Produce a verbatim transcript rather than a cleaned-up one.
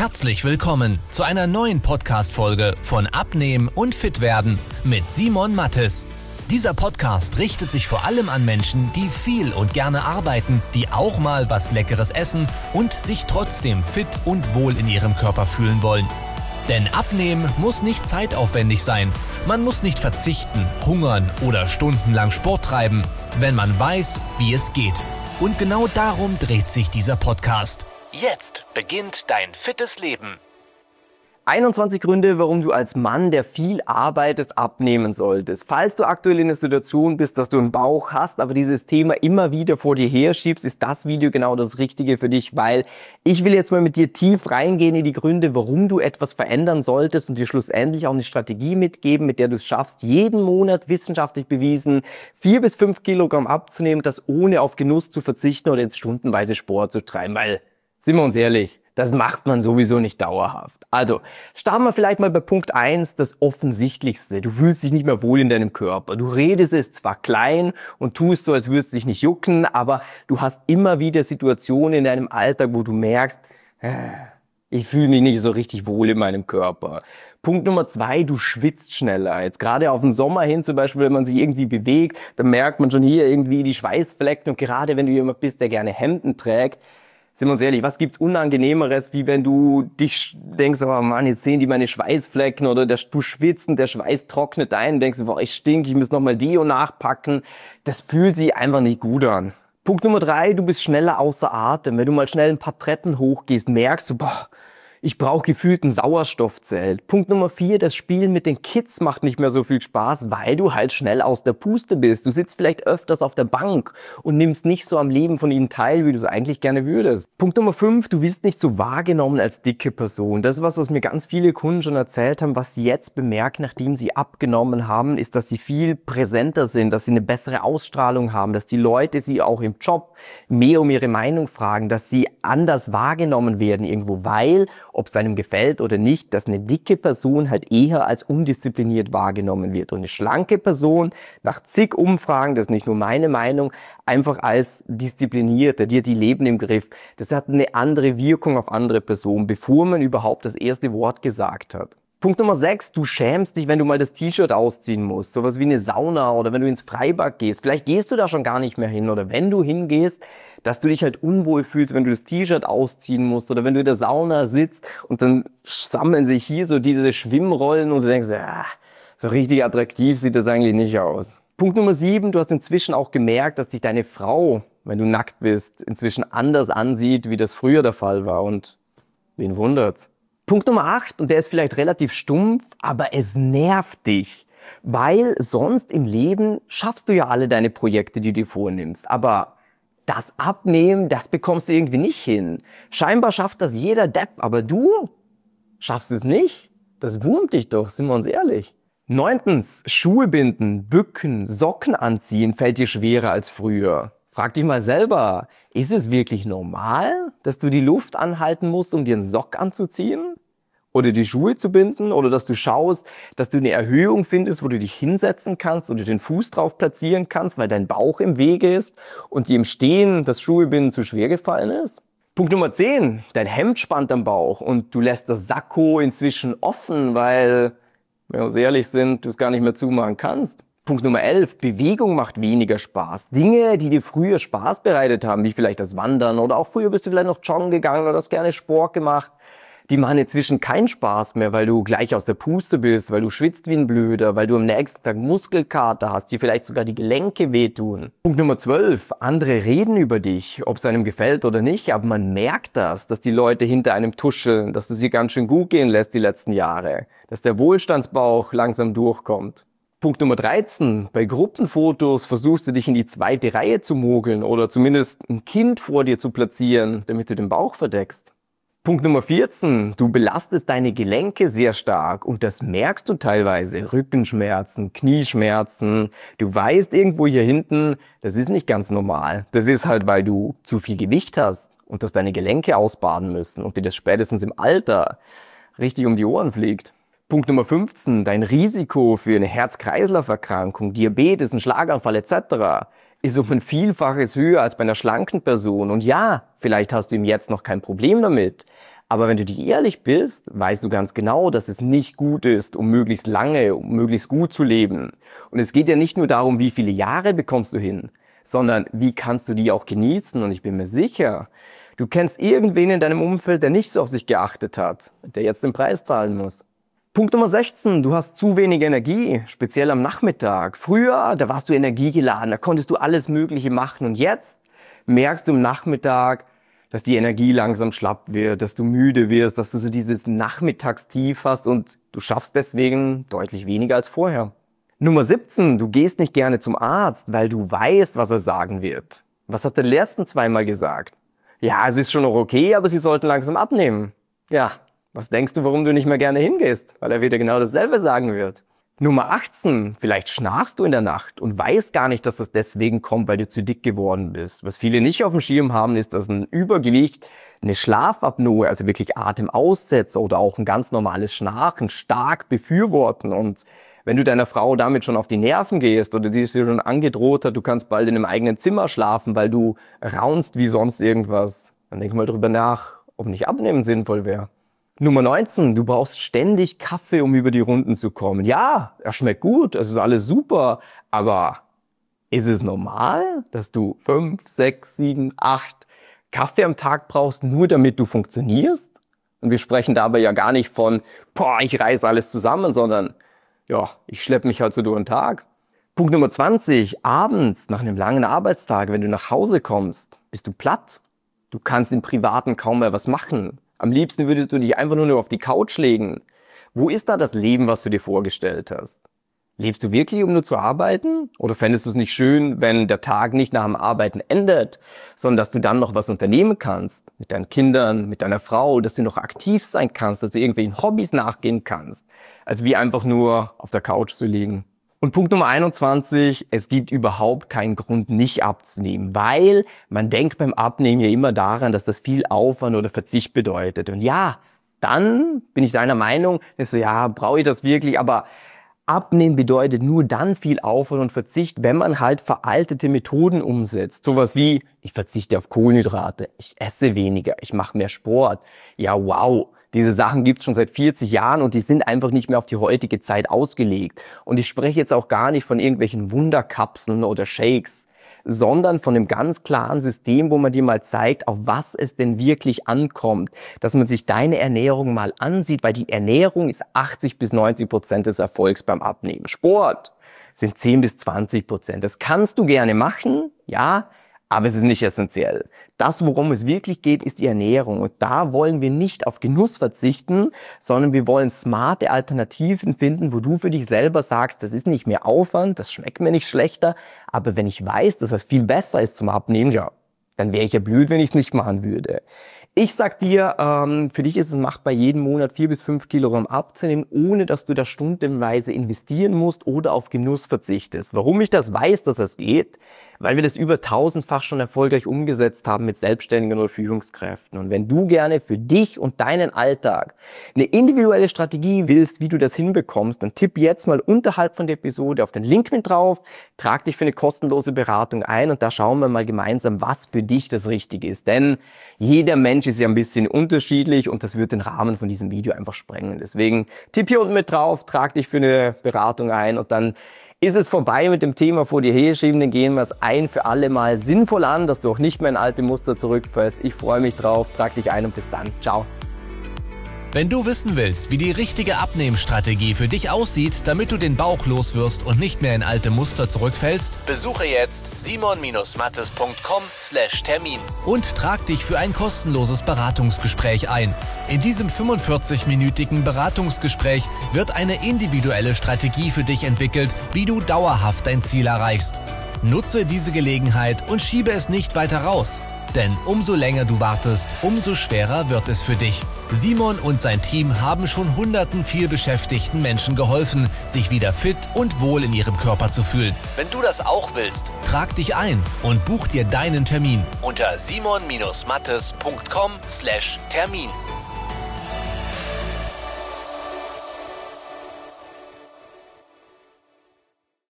Herzlich willkommen zu einer neuen Podcast-Folge von Abnehmen und Fitwerden mit Simon Mattes. Dieser Podcast richtet sich vor allem an Menschen, die viel und gerne arbeiten, die auch mal was Leckeres essen und sich trotzdem fit und wohl in ihrem Körper fühlen wollen. Denn Abnehmen muss nicht zeitaufwendig sein. Man muss nicht verzichten, hungern oder stundenlang Sport treiben, wenn man weiß, wie es geht. Und genau darum dreht sich dieser Podcast. Jetzt beginnt dein fittes Leben. einundzwanzig Gründe, warum du als Mann, der viel arbeitet, abnehmen solltest. Falls du aktuell in der Situation bist, dass du einen Bauch hast, aber dieses Thema immer wieder vor dir herschiebst, ist das Video genau das Richtige für dich, weil ich will jetzt mal mit dir tief reingehen in die Gründe, warum du etwas verändern solltest und dir schlussendlich auch eine Strategie mitgeben, mit der du es schaffst, jeden Monat wissenschaftlich bewiesen, vier bis fünf Kilogramm abzunehmen, das ohne auf Genuss zu verzichten oder ins stundenweise Sport zu treiben, weil, sind wir uns ehrlich, das macht man sowieso nicht dauerhaft. Also, starten wir vielleicht mal bei Punkt eins, das Offensichtlichste. Du fühlst dich nicht mehr wohl in deinem Körper. Du redest es zwar klein und tust so, als würdest du dich nicht jucken, aber du hast immer wieder Situationen in deinem Alltag, wo du merkst, ich fühle mich nicht so richtig wohl in meinem Körper. Punkt Nummer zwei, du schwitzt schneller. Jetzt gerade auf den Sommer hin zum Beispiel, wenn man sich irgendwie bewegt, dann merkt man schon hier irgendwie die Schweißflecken. Und gerade wenn du jemand bist, der gerne Hemden trägt, sind wir uns ehrlich, was gibt's Unangenehmeres, wie wenn du dich denkst, oh Mann, jetzt sehen die meine Schweißflecken, oder der, du schwitzt und der Schweiß trocknet ein und denkst, boah, ich stink, ich muss nochmal Deo nachpacken. Das fühlt sich einfach nicht gut an. Punkt Nummer drei, du bist schneller außer Atem. Wenn du mal schnell ein paar Treppen hochgehst, merkst du, boah, ich brauche gefühlt ein Sauerstoffzelt. Punkt Nummer vier, das Spielen mit den Kids macht nicht mehr so viel Spaß, weil du halt schnell aus der Puste bist. Du sitzt vielleicht öfters auf der Bank und nimmst nicht so am Leben von ihnen teil, wie du es eigentlich gerne würdest. Punkt Nummer fünf, du wirst nicht so wahrgenommen als dicke Person. Das ist was, was mir ganz viele Kunden schon erzählt haben. Was sie jetzt bemerken, nachdem sie abgenommen haben, ist, dass sie viel präsenter sind, dass sie eine bessere Ausstrahlung haben, dass die Leute sie auch im Job mehr um ihre Meinung fragen, dass sie anders wahrgenommen werden irgendwo, weil, ob es einem gefällt oder nicht, dass eine dicke Person halt eher als undiszipliniert wahrgenommen wird. Und eine schlanke Person, nach zig Umfragen, das ist nicht nur meine Meinung, einfach als diszipliniert, die hat die Leben im Griff. Das hat eine andere Wirkung auf andere Personen, bevor man überhaupt das erste Wort gesagt hat. Punkt Nummer sechs, du schämst dich, wenn du mal das T-Shirt ausziehen musst. Sowas wie eine Sauna oder wenn du ins Freibad gehst. Vielleicht gehst du da schon gar nicht mehr hin oder wenn du hingehst, dass du dich halt unwohl fühlst, wenn du das T-Shirt ausziehen musst oder wenn du in der Sauna sitzt und dann sammeln sich hier so diese Schwimmrollen und du denkst, ja, so richtig attraktiv sieht das eigentlich nicht aus. Punkt Nummer sieben, du hast inzwischen auch gemerkt, dass dich deine Frau, wenn du nackt bist, inzwischen anders ansieht, wie das früher der Fall war und wen wundert's? Punkt Nummer acht, und der ist vielleicht relativ stumpf, aber es nervt dich, weil sonst im Leben schaffst du ja alle deine Projekte, die du dir vornimmst, aber das Abnehmen, das bekommst du irgendwie nicht hin. Scheinbar schafft das jeder Depp, aber du schaffst es nicht. Das wurmt dich doch, sind wir uns ehrlich. Neuntens, Schuhe binden, bücken, Socken anziehen fällt dir schwerer als früher. Frag dich mal selber, ist es wirklich normal, dass du die Luft anhalten musst, um dir einen Sock anzuziehen? Oder die Schuhe zu binden? Oder dass du schaust, dass du eine Erhöhung findest, wo du dich hinsetzen kannst oder den Fuß drauf platzieren kannst, weil dein Bauch im Wege ist und dir im Stehen das Schuhebinden zu schwer gefallen ist? Punkt Nummer zehn, dein Hemd spannt am Bauch und du lässt das Sakko inzwischen offen, weil, wenn wir uns ehrlich sind, du es gar nicht mehr zumachen kannst. Punkt Nummer elf, Bewegung macht weniger Spaß. Dinge, die dir früher Spaß bereitet haben, wie vielleicht das Wandern oder auch früher bist du vielleicht noch joggen gegangen oder hast gerne Sport gemacht, die machen inzwischen keinen Spaß mehr, weil du gleich aus der Puste bist, weil du schwitzt wie ein Blöder, weil du am nächsten Tag Muskelkater hast, dir vielleicht sogar die Gelenke wehtun. Punkt Nummer zwölf, andere reden über dich, ob es einem gefällt oder nicht, aber man merkt das, dass die Leute hinter einem tuscheln, dass du sie ganz schön gut gehen lässt die letzten Jahre, dass der Wohlstandsbauch langsam durchkommt. Punkt Nummer dreizehn, bei Gruppenfotos versuchst du dich in die zweite Reihe zu mogeln oder zumindest ein Kind vor dir zu platzieren, damit du den Bauch verdeckst. Punkt Nummer vierzehn, du belastest deine Gelenke sehr stark und das merkst du teilweise. Rückenschmerzen, Knieschmerzen. Du weißt irgendwo hier hinten, das ist nicht ganz normal. Das ist halt, weil du zu viel Gewicht hast und dass deine Gelenke ausbaden müssen und dir das spätestens im Alter richtig um die Ohren fliegt. Punkt Nummer fünfzehn, dein Risiko für eine Herz-Kreislauf-Erkrankung, Diabetes, einen Schlaganfall et cetera ist um ein Vielfaches höher als bei einer schlanken Person. Und ja, vielleicht hast du ihm jetzt noch kein Problem damit, Aber wenn du dir ehrlich bist, weißt du ganz genau, dass es nicht gut ist, um möglichst lange, um möglichst gut zu leben. Und es geht ja nicht nur darum, wie viele Jahre bekommst du hin, sondern wie kannst du die auch genießen. Und ich bin mir sicher, du kennst irgendwen in deinem Umfeld, der nicht so auf sich geachtet hat, der jetzt den Preis zahlen muss. Punkt Nummer sechzehn, du hast zu wenig Energie, speziell am Nachmittag. Früher, da warst du energiegeladen, da konntest du alles Mögliche machen. Und jetzt merkst du am Nachmittag, dass die Energie langsam schlapp wird, dass du müde wirst, dass du so dieses Nachmittagstief hast und du schaffst deswegen deutlich weniger als vorher. Nummer siebzehn, du gehst nicht gerne zum Arzt, weil du weißt, was er sagen wird. Was hat der letzten zweimal gesagt? Ja, es ist schon noch okay, aber sie sollten langsam abnehmen. Ja, was denkst du, warum du nicht mehr gerne hingehst? Weil er wieder genau dasselbe sagen wird. Nummer achtzehn, vielleicht schnarchst du in der Nacht und weißt gar nicht, dass das deswegen kommt, weil du zu dick geworden bist. Was viele nicht auf dem Schirm haben, ist, dass ein Übergewicht eine Schlafapnoe, also wirklich Atemaussetzer oder auch ein ganz normales Schnarchen stark befürworten. Und wenn du deiner Frau damit schon auf die Nerven gehst oder die dir schon angedroht hat, du kannst bald in einem eigenen Zimmer schlafen, weil du raunst wie sonst irgendwas, dann denk mal drüber nach, ob nicht Abnehmen sinnvoll wäre. Nummer neunzehn, du brauchst ständig Kaffee, um über die Runden zu kommen. Ja, er schmeckt gut, es ist alles super, aber ist es normal, dass du fünf, sechs, sieben, acht Kaffee am Tag brauchst, nur damit du funktionierst? Und wir sprechen dabei ja gar nicht von, boah, ich reiße alles zusammen, sondern ja, ich schleppe mich halt so durch den Tag. Punkt Nummer zwanzig, abends nach einem langen Arbeitstag, wenn du nach Hause kommst, bist du platt. Du kannst im Privaten kaum mehr was machen. Am liebsten würdest du dich einfach nur auf die Couch legen. Wo ist da das Leben, was du dir vorgestellt hast? Lebst du wirklich, um nur zu arbeiten? Oder fändest du es nicht schön, wenn der Tag nicht nach dem Arbeiten endet, sondern dass du dann noch was unternehmen kannst? Mit deinen Kindern, mit deiner Frau, dass du noch aktiv sein kannst, dass du irgendwelchen Hobbys nachgehen kannst, als wie einfach nur auf der Couch zu liegen. Und Punkt Nummer einundzwanzig, es gibt überhaupt keinen Grund, nicht abzunehmen, weil man denkt beim Abnehmen ja immer daran, dass das viel Aufwand oder Verzicht bedeutet. Und ja, dann bin ich deiner Meinung, ist so, ja, brauche ich das wirklich, aber Abnehmen bedeutet nur dann viel Aufwand und Verzicht, wenn man halt veraltete Methoden umsetzt. Sowas wie, ich verzichte auf Kohlenhydrate, ich esse weniger, ich mache mehr Sport. Ja, wow. Diese Sachen gibt es schon seit vierzig Jahren und die sind einfach nicht mehr auf die heutige Zeit ausgelegt. Und ich spreche jetzt auch gar nicht von irgendwelchen Wunderkapseln oder Shakes, sondern von einem ganz klaren System, wo man dir mal zeigt, auf was es denn wirklich ankommt. Dass man sich deine Ernährung mal ansieht, weil die Ernährung ist achtzig bis neunzig Prozent des Erfolgs beim Abnehmen. Sport sind zehn bis zwanzig Prozent. Das kannst du gerne machen, ja, aber es ist nicht essentiell. Das, worum es wirklich geht, ist die Ernährung. Und da wollen wir nicht auf Genuss verzichten, sondern wir wollen smarte Alternativen finden, wo du für dich selber sagst, das ist nicht mehr Aufwand, das schmeckt mir nicht schlechter. Aber wenn ich weiß, dass das viel besser ist zum Abnehmen, ja, dann wäre ich ja blöd, wenn ich es nicht machen würde. Ich sag dir, ähm, für dich ist es machbar, jeden Monat vier bis fünf Kilogramm abzunehmen, ohne dass du da stundenweise investieren musst oder auf Genuss verzichtest. Warum ich das weiß, dass das geht? Weil wir das über tausendfach schon erfolgreich umgesetzt haben mit Selbstständigen oder Führungskräften. Und wenn du gerne für dich und deinen Alltag eine individuelle Strategie willst, wie du das hinbekommst, dann tipp jetzt mal unterhalb von der Episode auf den Link mit drauf, trag dich für eine kostenlose Beratung ein und da schauen wir mal gemeinsam, was für dich das Richtige ist. Denn jeder Mensch ist ja ein bisschen unterschiedlich und das wird den Rahmen von diesem Video einfach sprengen. Deswegen tipp hier unten mit drauf, trag dich für eine Beratung ein und dann ist es vorbei mit dem Thema vor dir herschieben, dann gehen wir es ein für alle Mal sinnvoll an, dass du auch nicht mehr in alte Muster zurückfällst. Ich freue mich drauf, trag dich ein und bis dann. Ciao. Wenn du wissen willst, wie die richtige Abnehmstrategie für dich aussieht, damit du den Bauch loswirst und nicht mehr in alte Muster zurückfällst, besuche jetzt simon mattes punkt com slash Termin und trag dich für ein kostenloses Beratungsgespräch ein. In diesem fünfundvierzig-minütigen Beratungsgespräch wird eine individuelle Strategie für dich entwickelt, wie du dauerhaft dein Ziel erreichst. Nutze diese Gelegenheit und schiebe es nicht weiter raus. Denn umso länger du wartest, umso schwerer wird es für dich. Simon und sein Team haben schon hunderten vielbeschäftigten Menschen geholfen, sich wieder fit und wohl in ihrem Körper zu fühlen. Wenn du das auch willst, trag dich ein und buch dir deinen Termin unter simon mattes punkt com slash Termin.